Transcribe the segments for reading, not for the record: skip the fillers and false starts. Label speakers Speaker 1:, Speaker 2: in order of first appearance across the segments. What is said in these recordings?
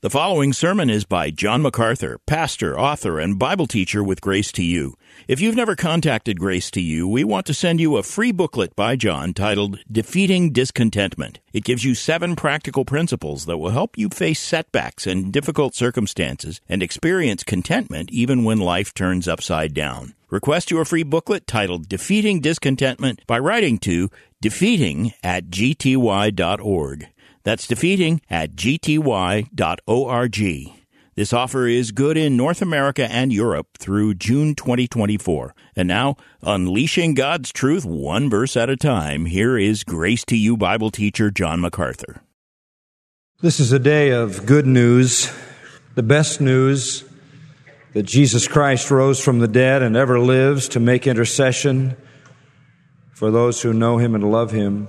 Speaker 1: The following sermon is by John MacArthur, pastor, author, and Bible teacher with Grace to You. If you've never contacted Grace to You, we want to send you a free booklet by John titled Defeating Discontentment. It gives you 7 practical principles that will help you face setbacks and difficult circumstances and experience contentment even when life turns upside down. Request your free booklet titled Defeating Discontentment by writing to defeating@gty.org. That's defeating@gty.org. This offer is good in North America and Europe through June 2024. And now, unleashing God's truth one verse at a time, here is Grace to You Bible teacher John MacArthur.
Speaker 2: This is a day of good news, the best news that Jesus Christ rose from the dead and ever lives to make intercession for those who know Him and love Him.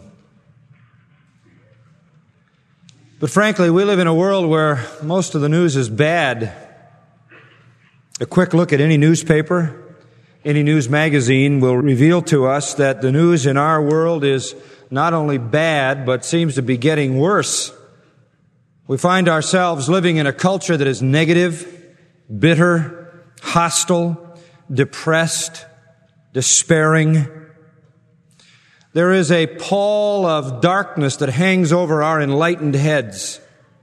Speaker 2: But frankly, we live in a world where most of the news is bad. A quick look at any newspaper, any news magazine will reveal to us that the news in our world is not only bad, but seems to be getting worse. We find ourselves living in a culture that is negative, bitter, hostile, depressed, despairing. There is a pall of darkness that hangs over our enlightened heads.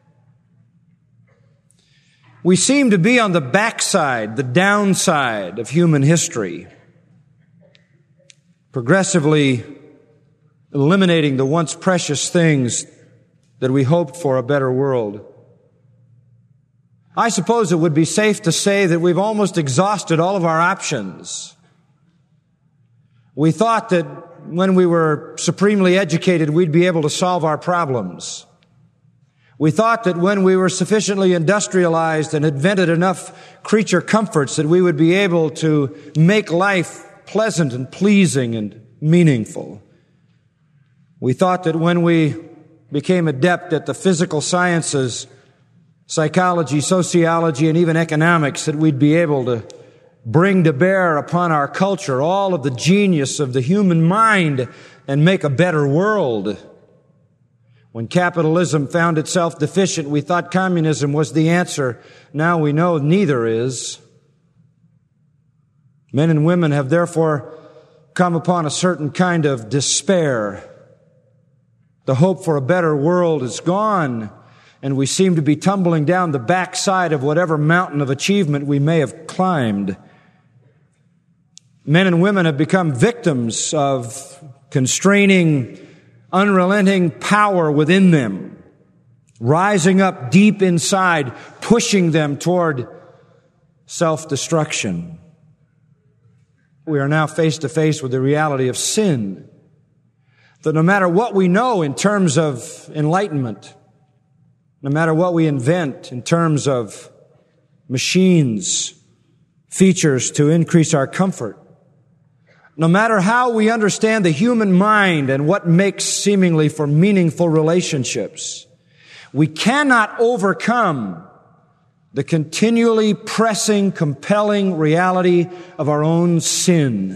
Speaker 2: We seem to be on the backside, the downside of human history, progressively eliminating the once precious things that we hoped for a better world. I suppose it would be safe to say that we've almost exhausted all of our options. We thought that when we were supremely educated, we'd be able to solve our problems. We thought that when we were sufficiently industrialized and invented enough creature comforts that we would be able to make life pleasant and pleasing and meaningful. We thought that when we became adept at the physical sciences, psychology, sociology, and even economics, that we'd be able to bring to bear upon our culture all of the genius of the human mind and make a better world. When capitalism found itself deficient, we thought communism was the answer. Now we know neither is. Men and women have therefore come upon a certain kind of despair. The hope for a better world is gone, and we seem to be tumbling down the backside of whatever mountain of achievement we may have climbed. Men and women have become victims of constraining, unrelenting power within them, rising up deep inside, pushing them toward self-destruction. We are now face to face with the reality of sin, that no matter what we know in terms of enlightenment, no matter what we invent in terms of machines, features to increase our comfort, no matter how we understand the human mind and what makes seemingly for meaningful relationships, we cannot overcome the continually pressing, compelling reality of our own sin.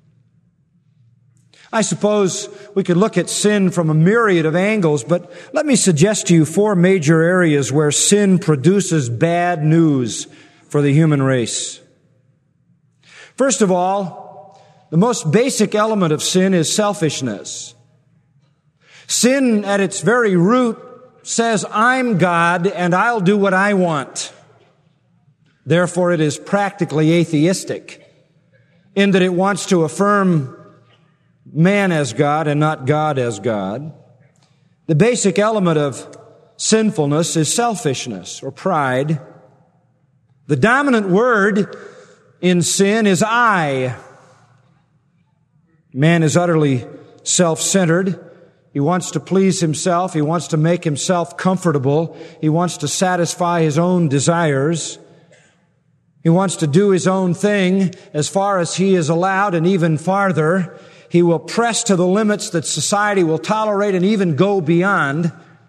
Speaker 2: I suppose we could look at sin from a myriad of angles, but let me suggest to you 4 major areas where sin produces bad news for the human race. First of all, the most basic element of sin is selfishness. Sin at its very root says, I'm God and I'll do what I want. Therefore, it is practically atheistic in that it wants to affirm man as God and not God as God. The basic element of sinfulness is selfishness or pride. The dominant word in sin is I. Man is utterly self-centered. He wants to please himself. He wants to make himself comfortable. He wants to satisfy his own desires. He wants to do his own thing as far as he is allowed and even farther. He will press to the limits that society will tolerate and even go beyond.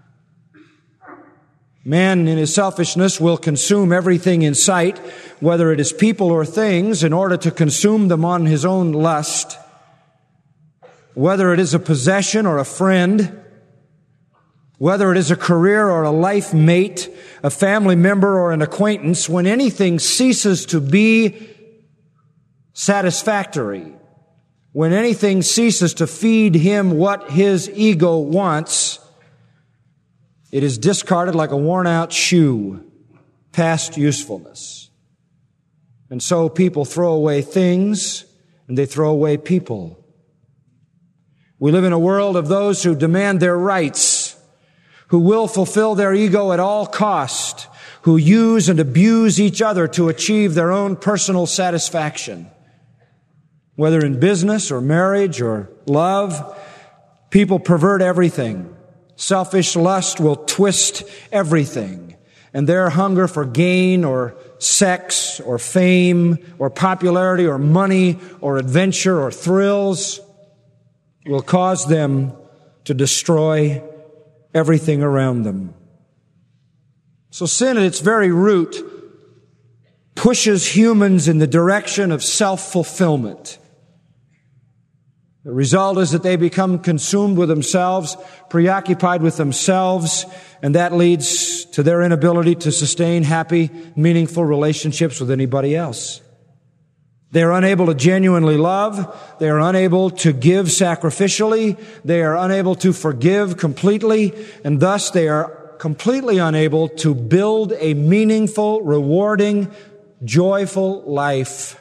Speaker 2: Man, in his selfishness, will consume everything in sight, whether it is people or things, in order to consume them on his own lust. Whether it is a possession or a friend, whether it is a career or a life mate, a family member or an acquaintance, when anything ceases to be satisfactory, when anything ceases to feed him what his ego wants, it is discarded like a worn-out shoe, past usefulness. And so people throw away things, and they throw away people. We live in a world of those who demand their rights, who will fulfill their ego at all cost, who use and abuse each other to achieve their own personal satisfaction. Whether in business or marriage or love, people pervert everything. Selfish lust will twist everything. And their hunger for gain or sex or fame or popularity or money or adventure or thrills will cause them to destroy everything around them. So sin at its very root pushes humans in the direction of self-fulfillment. The result is that they become consumed with themselves, preoccupied with themselves, and that leads to their inability to sustain happy, meaningful relationships with anybody else. They are unable to genuinely love. They are unable to give sacrificially. They are unable to forgive completely, and thus they are completely unable to build a meaningful, rewarding, joyful life.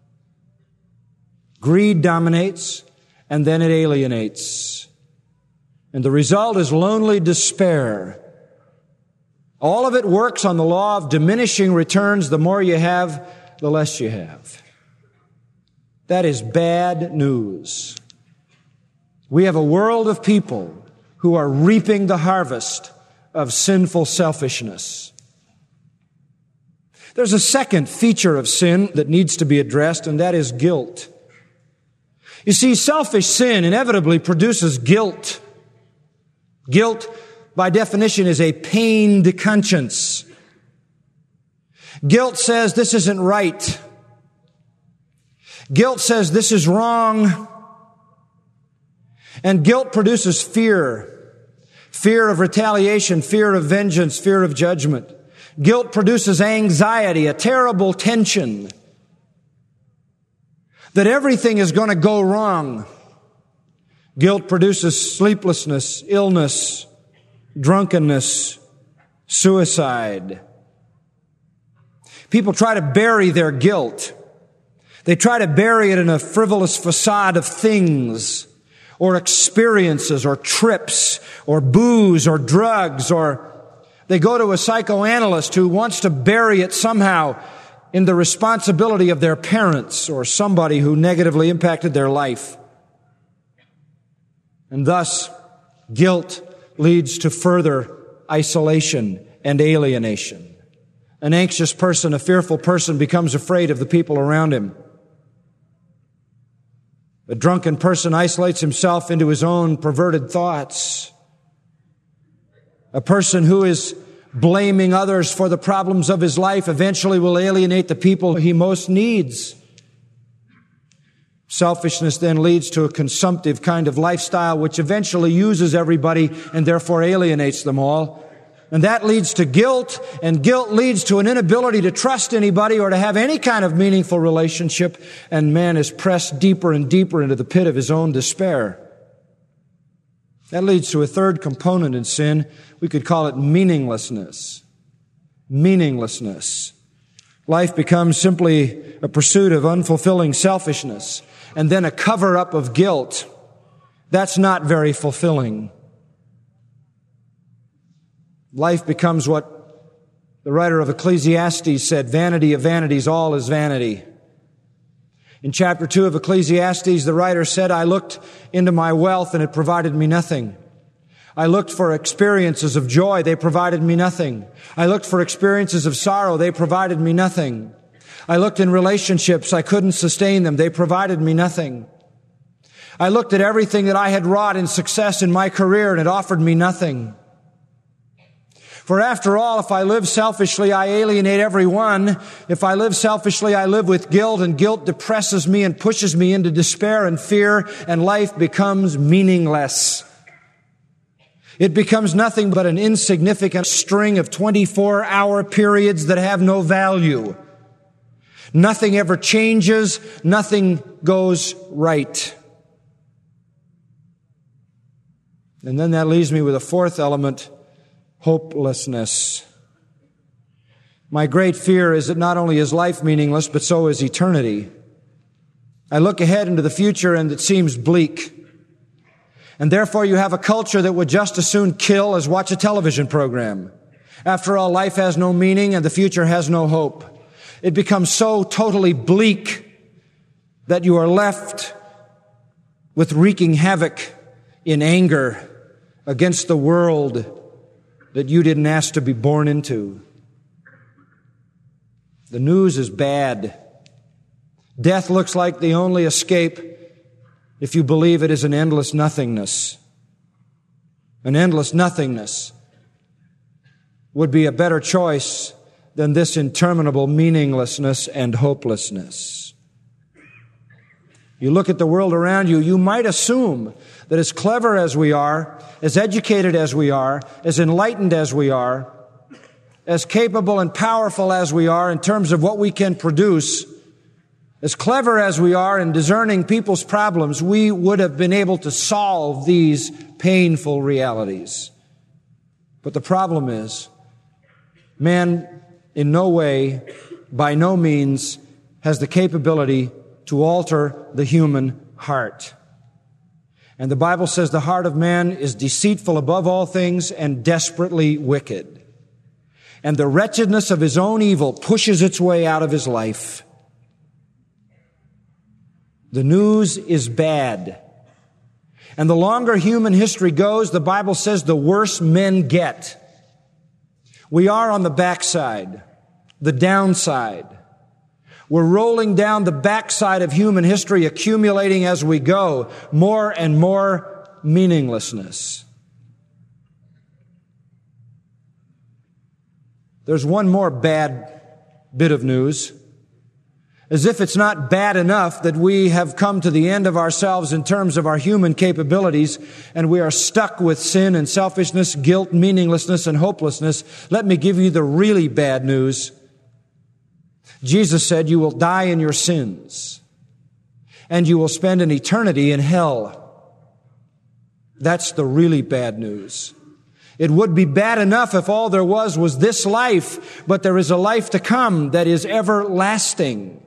Speaker 2: Greed dominates, and then it alienates. And the result is lonely despair. All of it works on the law of diminishing returns. The more you have, the less you have. That is bad news. We have a world of people who are reaping the harvest of sinful selfishness. There's a second feature of sin that needs to be addressed, and that is guilt. You see, selfish sin inevitably produces guilt. Guilt, by definition, is a pained conscience. Guilt says this isn't right. Guilt says this is wrong. And guilt produces fear. Fear of retaliation, fear of vengeance, fear of judgment. Guilt produces anxiety, a terrible tension that everything is going to go wrong. Guilt produces sleeplessness, illness, drunkenness, suicide. People try to bury their guilt. They try to bury it in a frivolous facade of things or experiences or trips or booze or drugs, or they go to a psychoanalyst who wants to bury it somehow in the responsibility of their parents or somebody who negatively impacted their life. And thus, guilt leads to further isolation and alienation. An anxious person, a fearful person, becomes afraid of the people around him. A drunken person isolates himself into his own perverted thoughts. A person who is blaming others for the problems of his life eventually will alienate the people he most needs. Selfishness then leads to a consumptive kind of lifestyle which eventually uses everybody and therefore alienates them all. And that leads to guilt, and guilt leads to an inability to trust anybody or to have any kind of meaningful relationship, and man is pressed deeper and deeper into the pit of his own despair. That leads to a third component in sin. We could call it meaninglessness. Meaninglessness. Life becomes simply a pursuit of unfulfilling selfishness and then a cover-up of guilt. That's not very fulfilling. Life becomes what the writer of Ecclesiastes said, vanity of vanities, all is vanity. In chapter 2 of Ecclesiastes, the writer said, I looked into my wealth and it provided me nothing. I looked for experiences of joy. They provided me nothing. I looked for experiences of sorrow. They provided me nothing. I looked in relationships. I couldn't sustain them. They provided me nothing. I looked at everything that I had wrought in success in my career and it offered me nothing. For after all, if I live selfishly, I alienate everyone. If I live selfishly, I live with guilt, and guilt depresses me and pushes me into despair and fear, and life becomes meaningless. It becomes nothing but an insignificant string of 24-hour periods that have no value. Nothing ever changes. Nothing goes right. And then that leaves me with a fourth element, hopelessness. My great fear is that not only is life meaningless, but so is eternity. I look ahead into the future and it seems bleak. And therefore you have a culture that would just as soon kill as watch a television program. After all, life has no meaning and the future has no hope. It becomes so totally bleak that you are left with wreaking havoc in anger against the world that you didn't ask to be born into. The news is bad. Death looks like the only escape if you believe it is an endless nothingness. An endless nothingness would be a better choice than this interminable meaninglessness and hopelessness. You look at the world around you, you might assume that as clever as we are, as educated as we are, as enlightened as we are, as capable and powerful as we are in terms of what we can produce, as clever as we are in discerning people's problems, we would have been able to solve these painful realities. But the problem is, man in no way, by no means, has the capability to alter the human heart. And the Bible says the heart of man is deceitful above all things and desperately wicked. And the wretchedness of his own evil pushes its way out of his life. The news is bad. And the longer human history goes, the Bible says the worse men get. We are on the backside, the downside. We're rolling down the backside of human history, accumulating as we go more and more meaninglessness. There's one more bad bit of news. As if it's not bad enough that we have come to the end of ourselves in terms of our human capabilities and we are stuck with sin and selfishness, guilt, meaninglessness, and hopelessness. Let me give you the really bad news. Jesus said, you will die in your sins and you will spend an eternity in hell. That's the really bad news. It would be bad enough if all there was this life, but there is a life to come that is everlasting,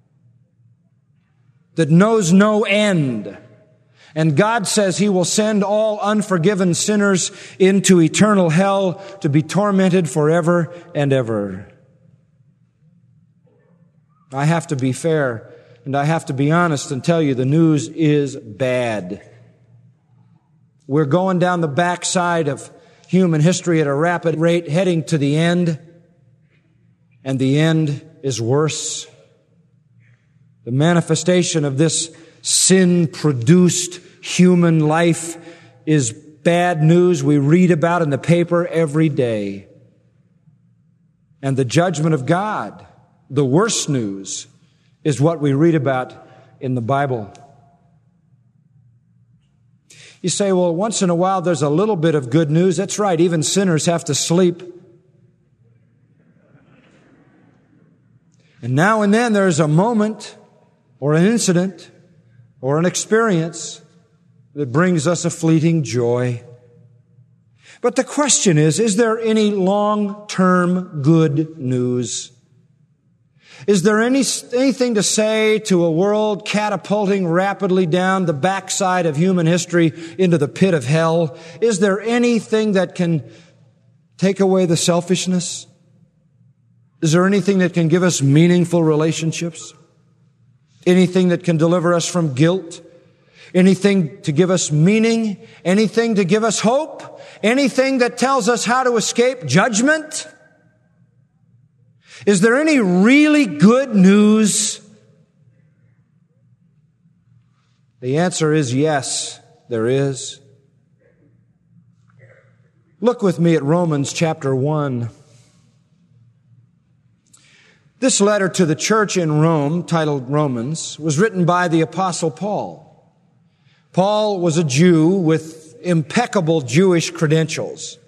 Speaker 2: that knows no end. And God says He will send all unforgiven sinners into eternal hell to be tormented forever and ever. I have to be fair and I have to be honest and tell you the news is bad. We're going down the backside of human history at a rapid rate, heading to the end, and the end is worse. The manifestation of this sin-produced human life is bad news we read about in the paper every day. And the judgment of God, the worst news, is what we read about in the Bible. You say, well, once in a while there's a little bit of good news. That's right, even sinners have to sleep. And now and then there's a moment or an incident or an experience that brings us a fleeting joy. But the question is there any long-term good news? Is there anything to say to a world catapulting rapidly down the backside of human history into the pit of hell? Is there anything that can take away the selfishness? Is there anything that can give us meaningful relationships? Anything that can deliver us from guilt? Anything to give us meaning? Anything to give us hope? Anything that tells us how to escape judgment? Is there any really good news? The answer is yes, there is. Look with me at Romans chapter 1. This letter to the church in Rome, titled Romans, was written by the Apostle Paul. Paul was a Jew with impeccable Jewish credentials.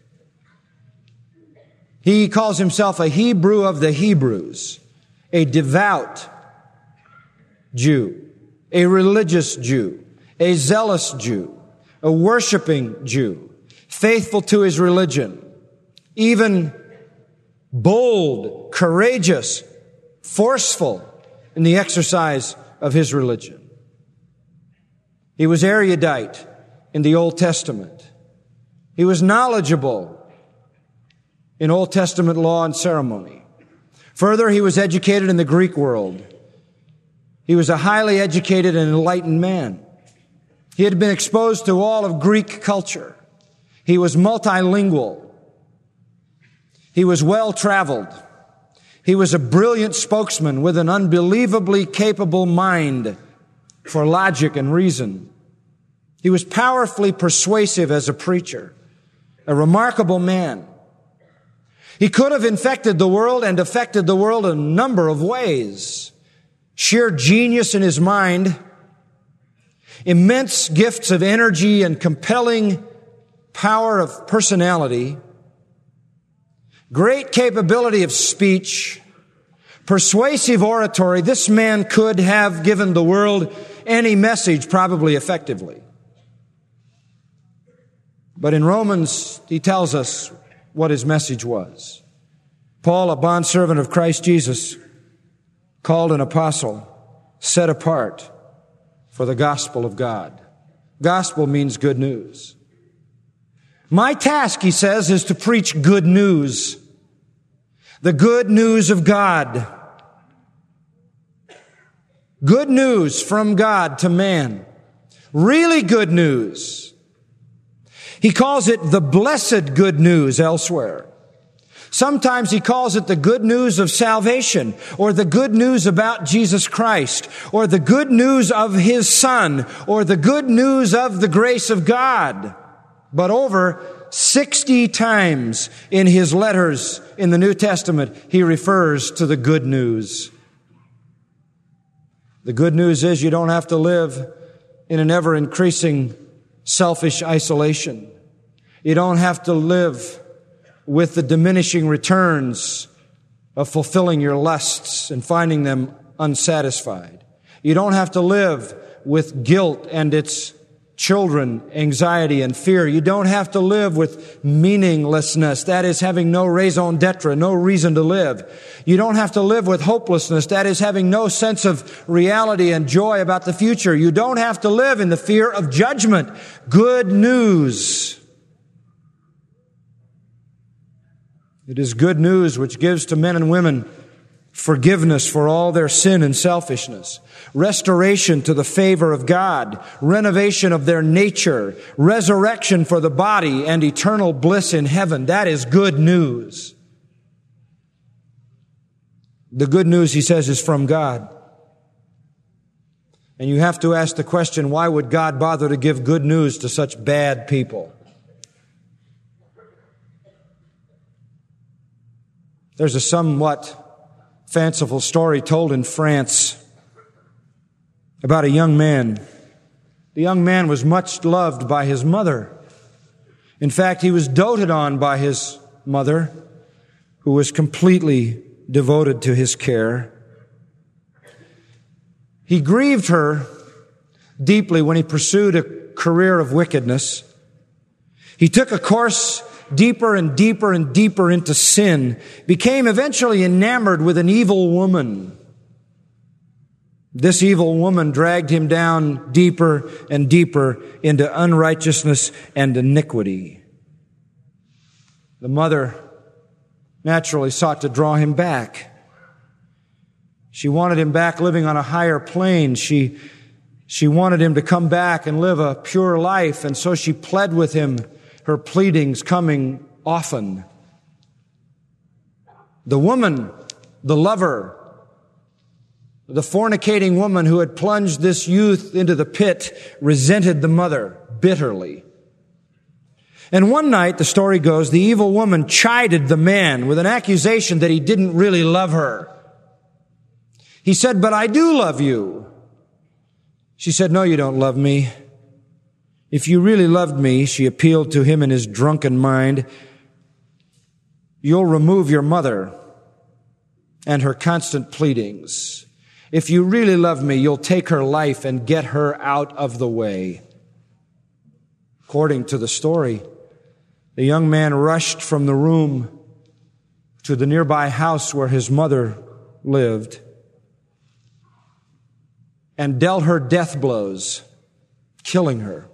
Speaker 2: He calls himself a Hebrew of the Hebrews, a devout Jew, a religious Jew, a zealous Jew, a worshiping Jew, faithful to his religion, even bold, courageous, forceful in the exercise of his religion. He was erudite in the Old Testament. He was knowledgeable in Old Testament law and ceremony. Further, he was educated in the Greek world. He was a highly educated and enlightened man. He had been exposed to all of Greek culture. He was multilingual. He was well-traveled. He was a brilliant spokesman with an unbelievably capable mind for logic and reason. He was powerfully persuasive as a preacher, a remarkable man. He could have infected the world and affected the world in a number of ways. Sheer genius in his mind, immense gifts of energy and compelling power of personality, great capability of speech, persuasive oratory. This man could have given the world any message probably effectively. But in Romans, he tells us what his message was. Paul, a bondservant of Christ Jesus, called an apostle, set apart for the gospel of God. Gospel means good news. My task, he says, is to preach good news. The good news of God. Good news from God to man. Really good news. He calls it the blessed good news elsewhere. Sometimes he calls it the good news of salvation, or the good news about Jesus Christ, or the good news of his Son, or the good news of the grace of God. But over 60 times in his letters in the New Testament, he refers to the good news. The good news is you don't have to live in an ever-increasing selfish isolation. You don't have to live with the diminishing returns of fulfilling your lusts and finding them unsatisfied. You don't have to live with guilt and its children, anxiety and fear. You don't have to live with meaninglessness, that is having no raison d'etre, no reason to live. You don't have to live with hopelessness, that is having no sense of reality and joy about the future. You don't have to live in the fear of judgment. Good news. It is good news which gives to men and women forgiveness for all their sin and selfishness, restoration to the favor of God, renovation of their nature, resurrection for the body, and eternal bliss in heaven. That is good news. The good news, he says, is from God. And you have to ask the question, why would God bother to give good news to such bad people? There's a somewhat fanciful story told in France about a young man. The young man was much loved by his mother. In fact, he was doted on by his mother, who was completely devoted to his care. He grieved her deeply when he pursued a career of wickedness. He took a course deeper and deeper and deeper into sin, became eventually enamored with an evil woman. This evil woman dragged him down deeper and deeper into unrighteousness and iniquity. The mother naturally sought to draw him back. She wanted him back living on a higher plane. She wanted him to come back and live a pure life, and so she pled with him, her pleadings coming often. The woman, the lover, the fornicating woman who had plunged this youth into the pit, resented the mother bitterly. And one night, the story goes, the evil woman chided the man with an accusation that he didn't really love her. He said, "But I do love you." She said, "No, you don't love me. If you really loved me, she appealed to him in his drunken mind, you'll remove your mother and her constant pleadings. If you really love me, you'll take her life and get her out of the way. According to the story, the young man rushed from the room to the nearby house where his mother lived and dealt her death blows, killing her.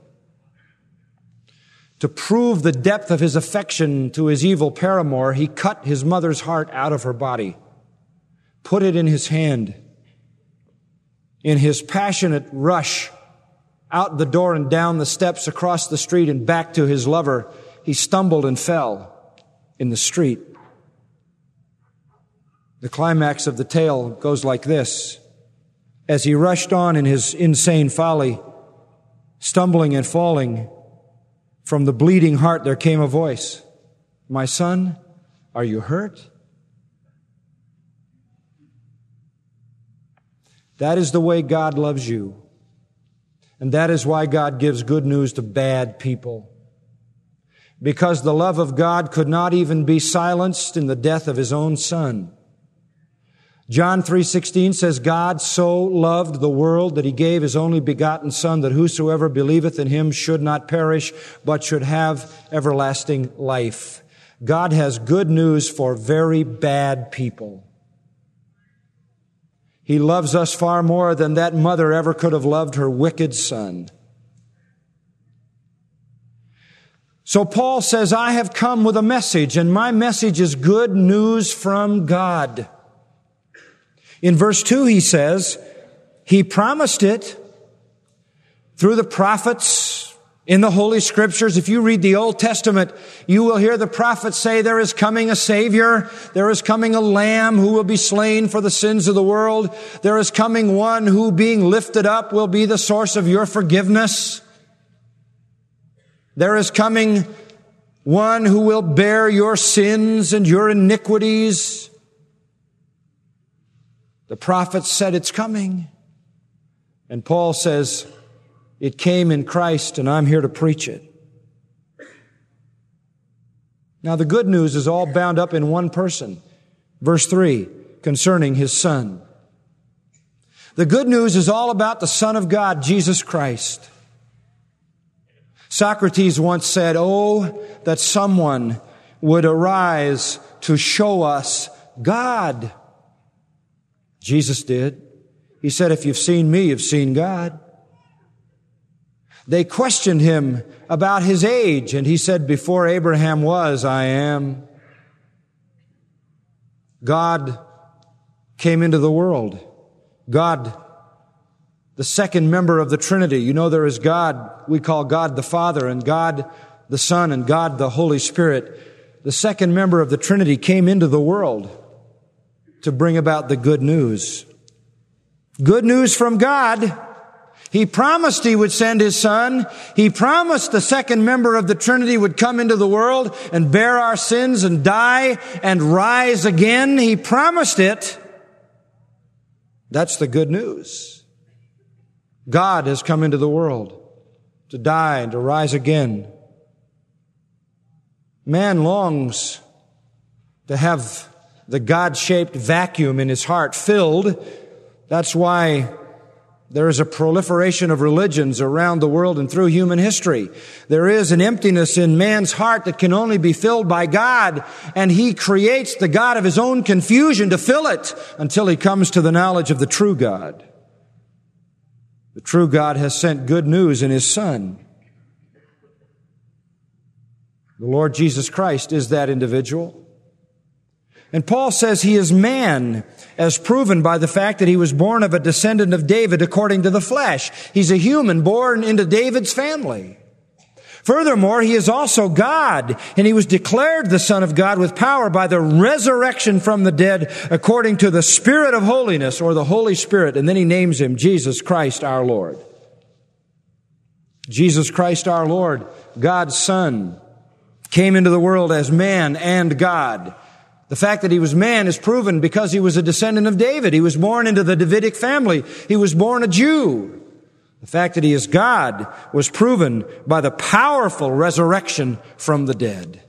Speaker 2: To prove the depth of his affection to his evil paramour, he cut his mother's heart out of her body, put it in his hand. In his passionate rush out the door and down the steps, across the street and back to his lover, he stumbled and fell in the street. The climax of the tale goes like this. As he rushed on in his insane folly, stumbling and falling, from the bleeding heart there came a voice. My son, are you hurt? That is the way God loves you. And that is why God gives good news to bad people. Because the love of God could not even be silenced in the death of His own Son. John 3:16 says, God so loved the world that He gave His only begotten Son, that whosoever believeth in Him should not perish, but should have everlasting life. God has good news for very bad people. He loves us far more than that mother ever could have loved her wicked son. So Paul says, I have come with a message, and my message is good news from God. In verse 2 he says, He promised it through the prophets in the Holy Scriptures. If you read the Old Testament, you will hear the prophets say there is coming a Savior. There is coming a Lamb who will be slain for the sins of the world. There is coming one who, being lifted up, will be the source of your forgiveness. There is coming one who will bear your sins and your iniquities. The prophets said it's coming. And Paul says, it came in Christ, and I'm here to preach it. Now the good news is all bound up in one person. Verse 3, concerning His Son. The good news is all about the Son of God, Jesus Christ. Socrates once said, oh, that someone would arise to show us God. Jesus did. He said, if you've seen me, you've seen God. They questioned Him about His age, and He said, before Abraham was, I am. God came into the world. God, the second member of the Trinity. You know, there is God, we call God the Father, and God the Son, and God the Holy Spirit. The second member of the Trinity came into the world to bring about the good news. Good news from God. He promised He would send His Son. He promised the second member of the Trinity would come into the world and bear our sins and die and rise again. He promised it. That's the good news. God has come into the world to die and to rise again. Man longs to have the God-shaped vacuum in his heart filled. That's why there is a proliferation of religions around the world and through human history. There is an emptiness in man's heart that can only be filled by God, and he creates the God of his own confusion to fill it until he comes to the knowledge of the true God. The true God has sent good news in His Son. The Lord Jesus Christ is that individual. And Paul says He is man, as proven by the fact that He was born of a descendant of David according to the flesh. He's a human born into David's family. Furthermore, He is also God, and He was declared the Son of God with power by the resurrection from the dead according to the Spirit of holiness, or the Holy Spirit. And then He names Him Jesus Christ our Lord. Jesus Christ our Lord, God's Son, came into the world as man and God. The fact that He was man is proven because He was a descendant of David. He was born into the Davidic family. He was born a Jew. The fact that he is God was proven by the powerful resurrection from the dead.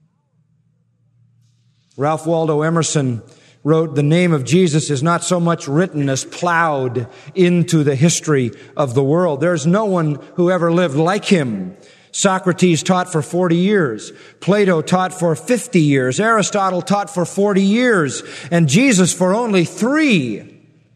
Speaker 2: Ralph Waldo Emerson wrote, "The name of Jesus is not so much written as plowed into the history of the world. There's no one who ever lived like him. Socrates taught for 40 years. Plato taught for 50 years. Aristotle taught for 40 years. And Jesus for only 3.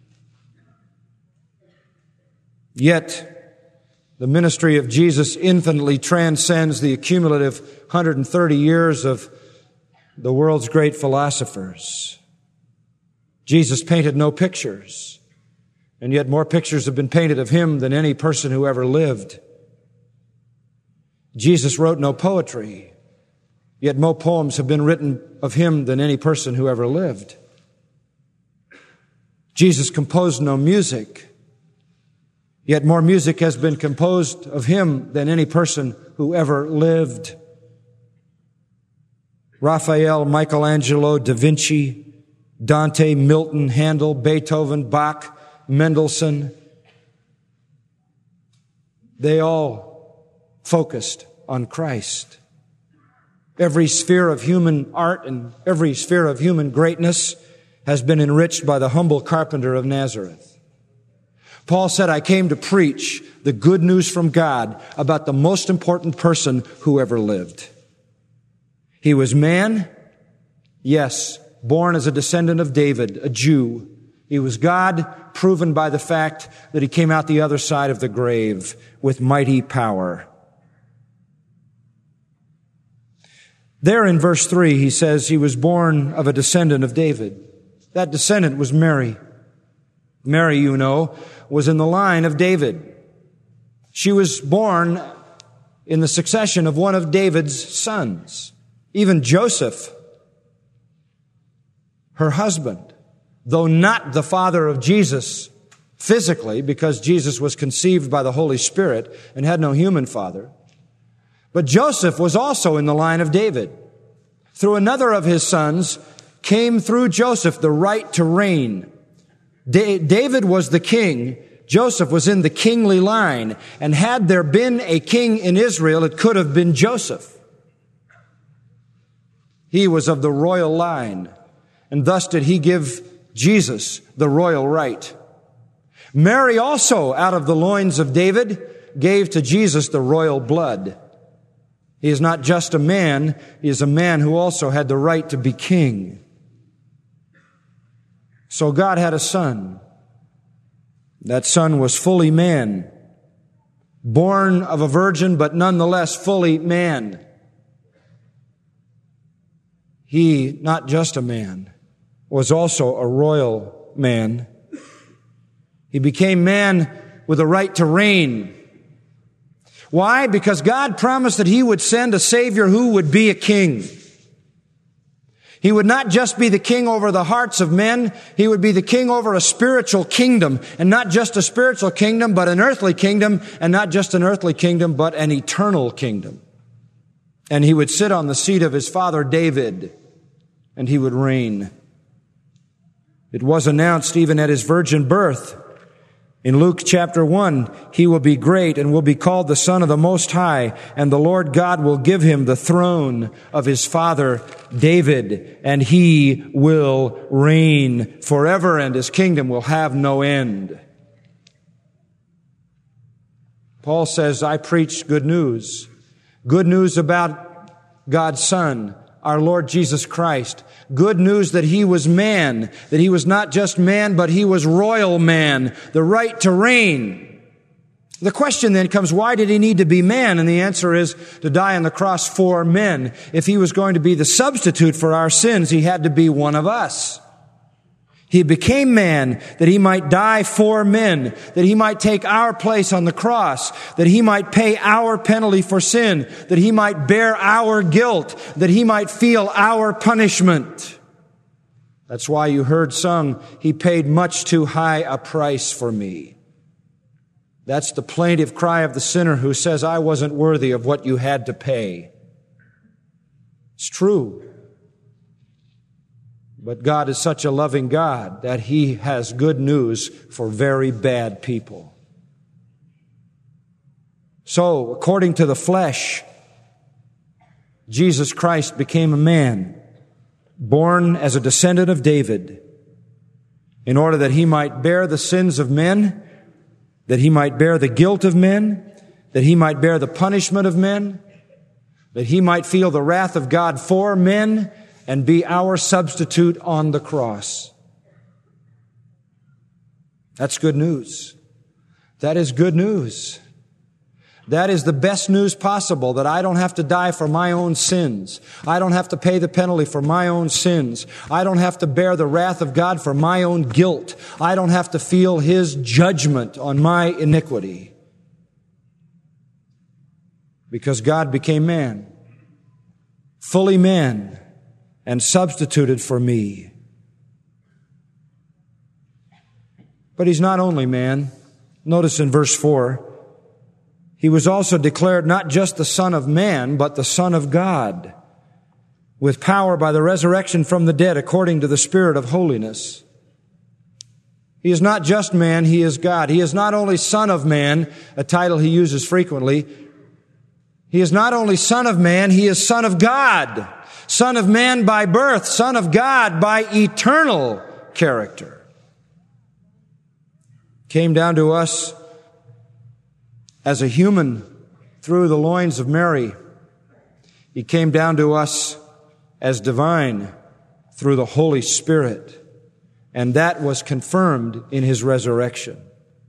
Speaker 2: Yet, the ministry of Jesus infinitely transcends the cumulative 130 years of the world's great philosophers. Jesus painted no pictures, and yet more pictures have been painted of him than any person who ever lived. Jesus wrote no poetry, yet more poems have been written of him than any person who ever lived. Jesus composed no music, yet more music has been composed of him than any person who ever lived. Raphael, Michelangelo, Da Vinci, Dante, Milton, Handel, Beethoven, Bach, Mendelssohn, they all focused on Christ. Every sphere of human art and every sphere of human greatness has been enriched by the humble carpenter of Nazareth. Paul said, "I came to preach the good news from God about the most important person who ever lived." He was man, yes, born as a descendant of David, a Jew. He was God, proven by the fact that he came out the other side of the grave with mighty power. There in verse 3, he says he was born of a descendant of David. That descendant was Mary. Mary, you know, was in the line of David. She was born in the succession of one of David's sons. Even Joseph, her husband, though not the father of Jesus physically, because Jesus was conceived by the Holy Spirit and had no human father, but Joseph was also in the line of David. Through another of his sons came through Joseph the right to reign. David was the king. Joseph was in the kingly line. And had there been a king in Israel, it could have been Joseph. He was of the royal line. And thus did he give Jesus the royal right. Mary also, out of the loins of David, gave to Jesus the royal blood. He is not just a man, he is a man who also had the right to be king. So God had a son. That son was fully man, born of a virgin, but nonetheless fully man. He, not just a man, was also a royal man. He became man with a right to reign. Why? Because God promised that he would send a Savior who would be a king. He would not just be the king over the hearts of men. He would be the king over a spiritual kingdom. And not just a spiritual kingdom, but an earthly kingdom. And not just an earthly kingdom, but an eternal kingdom. And he would sit on the seat of his father David. And he would reign. It was announced even at his virgin birth. In Luke chapter 1, he will be great and will be called the Son of the Most High, and the Lord God will give him the throne of his father David, and he will reign forever, and his kingdom will have no end. Paul says, I preach good news about God's Son, our Lord Jesus Christ. Good news that he was man, that he was not just man, but he was royal man, the right to reign. The question then comes, why did he need to be man? And the answer is to die on the cross for men. If he was going to be the substitute for our sins, he had to be one of us. He became man that he might die for men, that he might take our place on the cross, that he might pay our penalty for sin, that he might bear our guilt, that he might feel our punishment. That's why you heard sung, he paid much too high a price for me. That's the plaintive cry of the sinner who says, I wasn't worthy of what you had to pay. It's true. But God is such a loving God that he has good news for very bad people. So, according to the flesh, Jesus Christ became a man, born as a descendant of David, in order that he might bear the sins of men, that he might bear the guilt of men, that he might bear the punishment of men, that he might feel the wrath of God for men and be our substitute on the cross. That's good news. That is good news. That is the best news possible, that I don't have to die for my own sins. I don't have to pay the penalty for my own sins. I don't have to bear the wrath of God for my own guilt. I don't have to feel His judgment on my iniquity. Because God became man, fully man, and substituted for me. But He's not only man. Notice in verse 4, He was also declared not just the Son of Man, but the Son of God, with power by the resurrection from the dead according to the Spirit of holiness. He is not just man, He is God. He is not only Son of Man, a title He uses frequently. He is not only Son of Man, He is Son of God. Son of Man by birth, Son of God by eternal character. Came down to us as a human through the loins of Mary. He came down to us as divine through the Holy Spirit. And that was confirmed in His resurrection.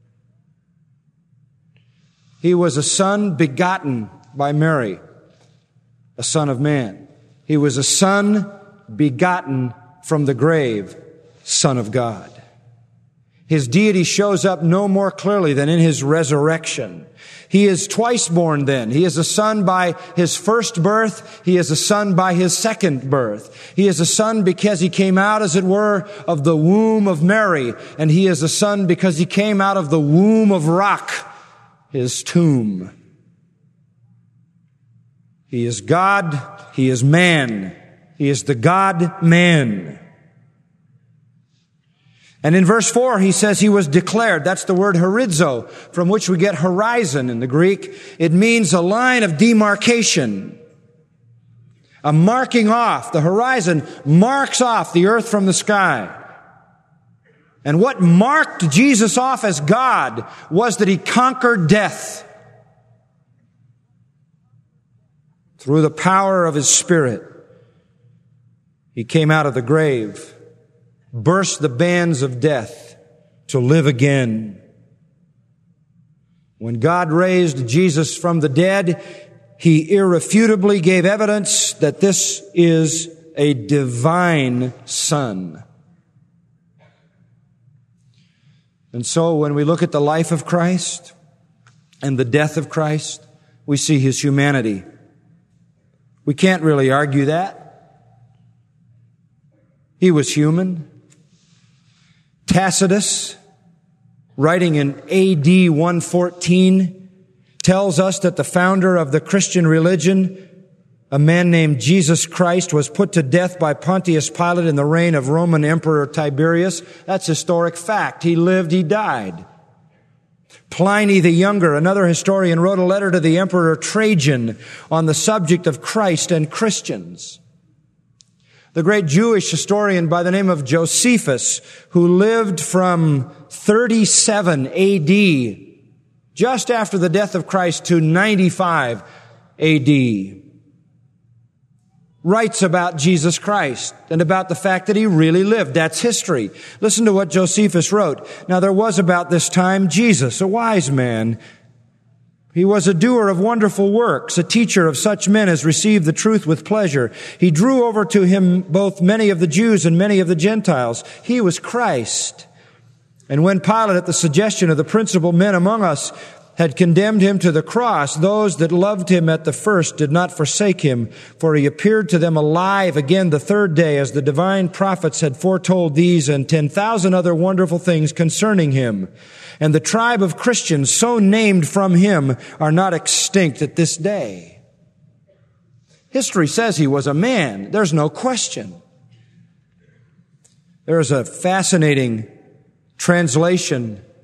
Speaker 2: He was a Son begotten by Mary, a Son of Man. He was a Son begotten from the grave, Son of God. His deity shows up no more clearly than in His resurrection. He is twice born then. He is a Son by His first birth. He is a Son by His second birth. He is a Son because He came out, as it were, of the womb of Mary. And He is a Son because He came out of the womb of Rock, His tomb. He is God. He is man. He is the God-man. And in verse 4, he says He was declared. That's the word horizo, from which we get horizon in the Greek. It means a line of demarcation, a marking off. The horizon marks off the earth from the sky. And what marked Jesus off as God was that He conquered death through the power of His Spirit. He came out of the grave, burst the bands of death to live again. When God raised Jesus from the dead, He irrefutably gave evidence that this is a divine Son. And so when we look at the life of Christ and the death of Christ, we see His humanity. We can't really argue that. He was human. Tacitus, writing in AD 114, tells us that the founder of the Christian religion, a man named Jesus Christ, was put to death by Pontius Pilate in the reign of Roman Emperor Tiberius. That's historic fact. He lived, he died. Pliny the Younger, another historian, wrote a letter to the Emperor Trajan on the subject of Christ and Christians. The great Jewish historian by the name of Josephus, who lived from 37 AD, just after the death of Christ, to 95 AD, writes about Jesus Christ and about the fact that He really lived. That's history. Listen to what Josephus wrote. Now there was about this time Jesus, a wise man. He was a doer of wonderful works, a teacher of such men as received the truth with pleasure. He drew over to Him both many of the Jews and many of the Gentiles. He was Christ. And when Pilate, at the suggestion of the principal men among us, had condemned Him to the cross, those that loved Him at the first did not forsake Him, for He appeared to them alive again the third day, as the divine prophets had foretold these and 10,000 other wonderful things concerning Him. And the tribe of Christians, so named from Him, are not extinct at this day. History says He was a man. There's no question. There's a fascinating translation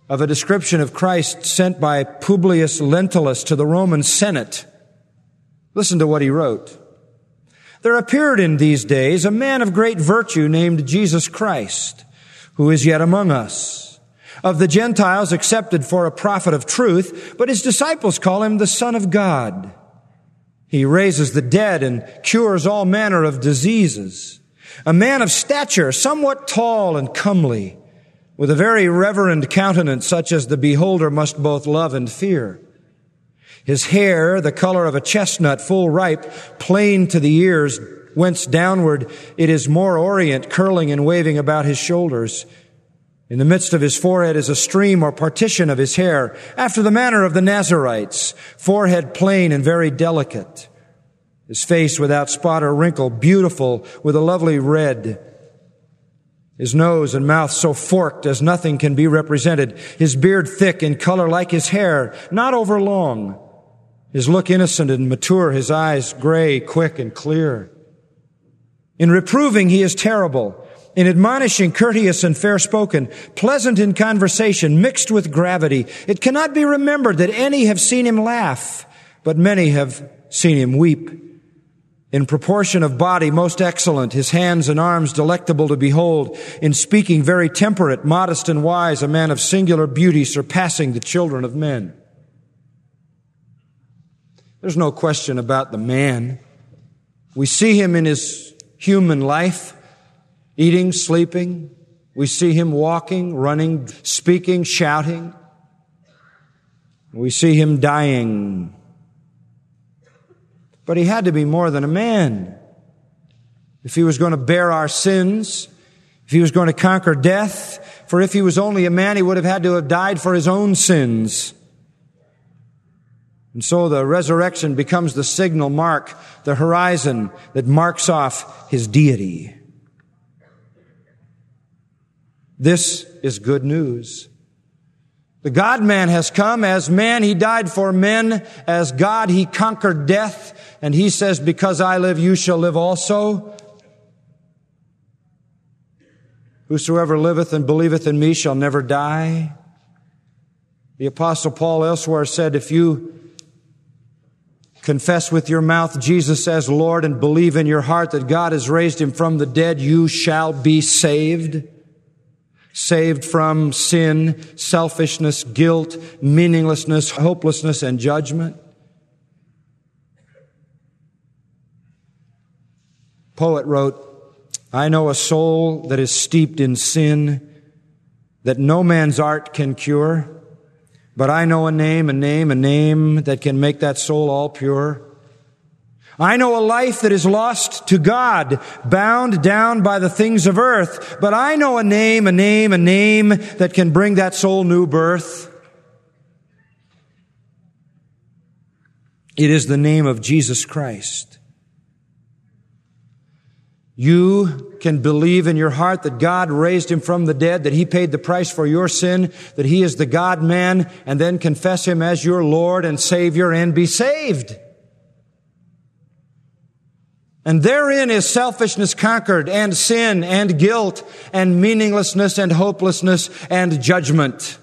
Speaker 2: of a description of Christ sent by Publius Lentulus to the Roman Senate. Listen to what he wrote. There appeared in these days a man of great virtue named Jesus Christ, who is yet among us. Of the Gentiles accepted for a prophet of truth, but his disciples call him the Son of God. He raises the dead and cures all manner of diseases. A man of stature, somewhat tall and comely, with a very reverend countenance, such as the beholder must both love and fear. His hair, the color of a chestnut, full ripe, plain to the ears, whence downward it is more orient, curling and waving about his shoulders. In the midst of his forehead is a stream or partition of his hair, after the manner of the Nazarites, forehead plain and very delicate. His face without spot or wrinkle, beautiful with a lovely red. His nose and mouth so forked as nothing can be represented. His beard thick in color like his hair, not over long. His look innocent and mature, his eyes gray, quick, and clear. In reproving he is terrible. In admonishing, courteous and fair-spoken, pleasant in conversation, mixed with gravity. It cannot be remembered that any have seen him laugh, but many have seen him weep. In proportion of body, most excellent, his hands and arms delectable to behold. In speaking, very temperate, modest and wise, a man of singular beauty, surpassing the children of men. There's no question about the man. We see him in his human life, eating, sleeping. We see him walking, running, speaking, shouting. We see him dying. But he had to be more than a man. If he was going to bear our sins, if he was going to conquer death, for if he was only a man, he would have had to have died for his own sins. And so the resurrection becomes the signal mark, the horizon that marks off his deity. This is good news. The God-man has come. As man, he died for men. As God, he conquered death. And he says, because I live, you shall live also. Whosoever liveth and believeth in me shall never die. The Apostle Paul elsewhere said, if you confess with your mouth Jesus as Lord and believe in your heart that God has raised him from the dead, you shall be saved. Saved from sin, selfishness, guilt, meaninglessness, hopelessness, and judgment. Poet wrote, I know a soul that is steeped in sin, that no man's art can cure, but I know a name that can make that soul all pure. I know a life that is lost to God, bound down by the things of earth, but I know a name that can bring that soul new birth. It is the name of Jesus Christ. You can believe in your heart that God raised him from the dead, that he paid the price for your sin, that he is the God-man, and then confess him as your Lord and Savior and be saved. And therein is selfishness conquered, and sin, and guilt, and meaninglessness, and hopelessness, and judgment.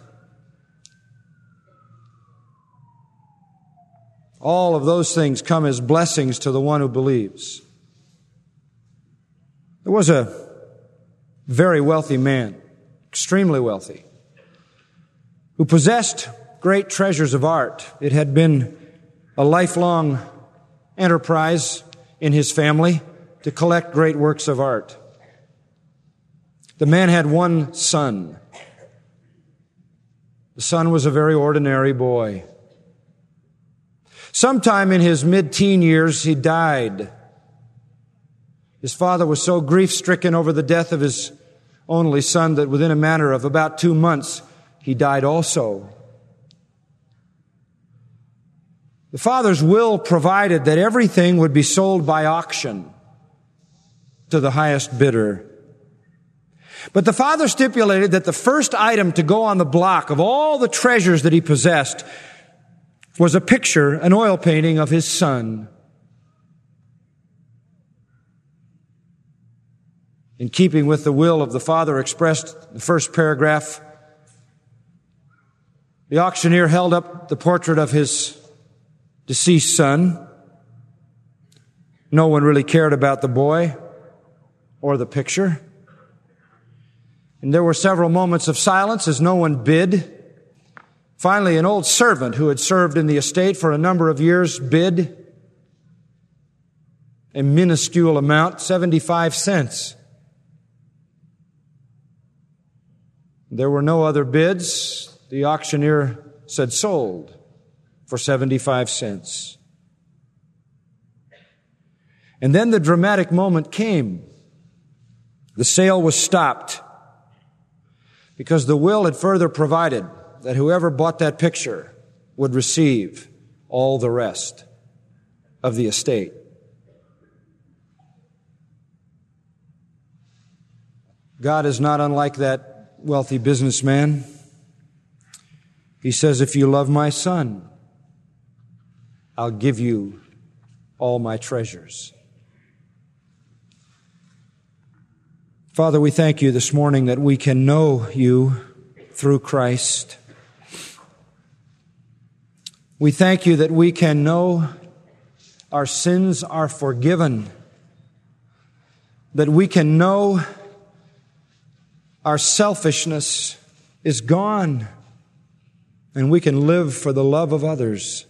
Speaker 2: All of those things come as blessings to the one who believes. There was a very wealthy man, extremely wealthy, who possessed great treasures of art. It had been a lifelong enterprise in his family to collect great works of art. The man had one son. The son was a very ordinary boy. Sometime in his mid-teen years, he died. His father was so grief-stricken over the death of his only son that within a matter of about 2 months, he died also. The father's will provided that everything would be sold by auction to the highest bidder. But the father stipulated that the first item to go on the block of all the treasures that he possessed was a picture, an oil painting of his son. In keeping with the will of the father expressed in the first paragraph The auctioneer held up the portrait of his deceased son. No one really cared about the boy or the picture. And there were several moments of silence as no one bid. Finally, an old servant who had served in the estate for a number of years bid a minuscule amount, 75 cents. There were no other bids. The auctioneer said sold for 75 cents. And then the dramatic moment came. The sale was stopped because the will had further provided that whoever bought that picture would receive all the rest of the estate. God is not unlike that wealthy businessman. He says, if you love my son, I'll give you all my treasures. Father, we thank you this morning that we can know you through Christ. We thank you that we can know our sins are forgiven, that we can know our selfishness is gone, and we can live for the love of others.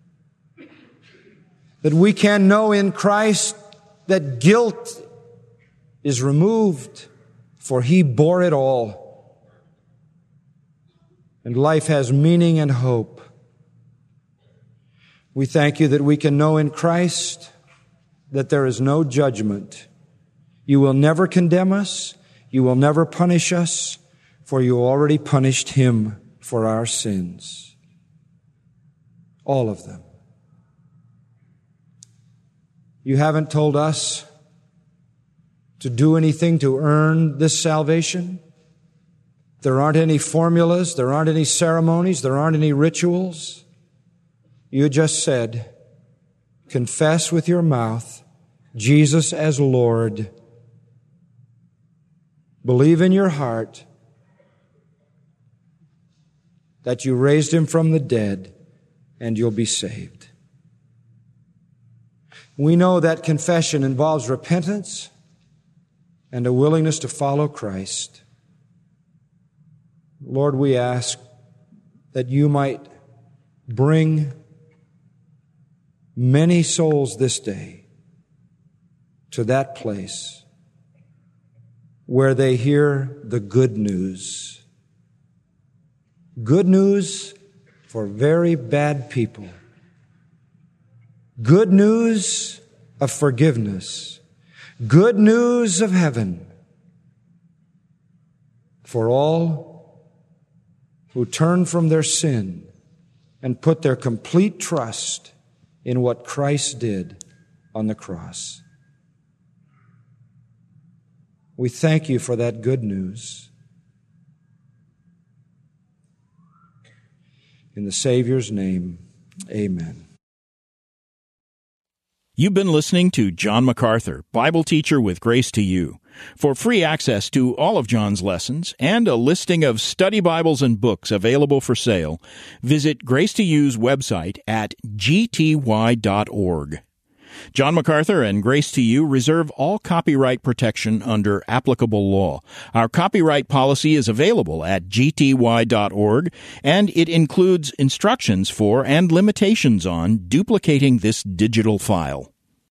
Speaker 2: That we can know in Christ that guilt is removed, for He bore it all. And life has meaning and hope. We thank you that we can know in Christ that there is no judgment. You will never condemn us. You will never punish us, for you already punished Him for our sins. All of them. You haven't told us to do anything to earn this salvation. There aren't any formulas. There aren't any ceremonies. There aren't any rituals. You just said, confess with your mouth Jesus as Lord. Believe in your heart that you raised Him from the dead, and you'll be saved. We know that confession involves repentance and a willingness to follow Christ. Lord, we ask that you might bring many souls this day to that place where they hear the good news. Good news for very bad people. Good news of forgiveness. Good news of heaven for all who turn from their sin and put their complete trust in what Christ did on the cross. We thank you for that good news. In the Savior's name, amen.
Speaker 1: You've been listening to John MacArthur, Bible teacher with Grace to You. For free access to all of John's lessons and a listing of study Bibles and books available for sale, visit Grace to You's website at gty.org. John MacArthur and Grace to You reserve all copyright protection under applicable law. Our copyright policy is available at gty.org, and it includes instructions for and limitations on duplicating this digital file.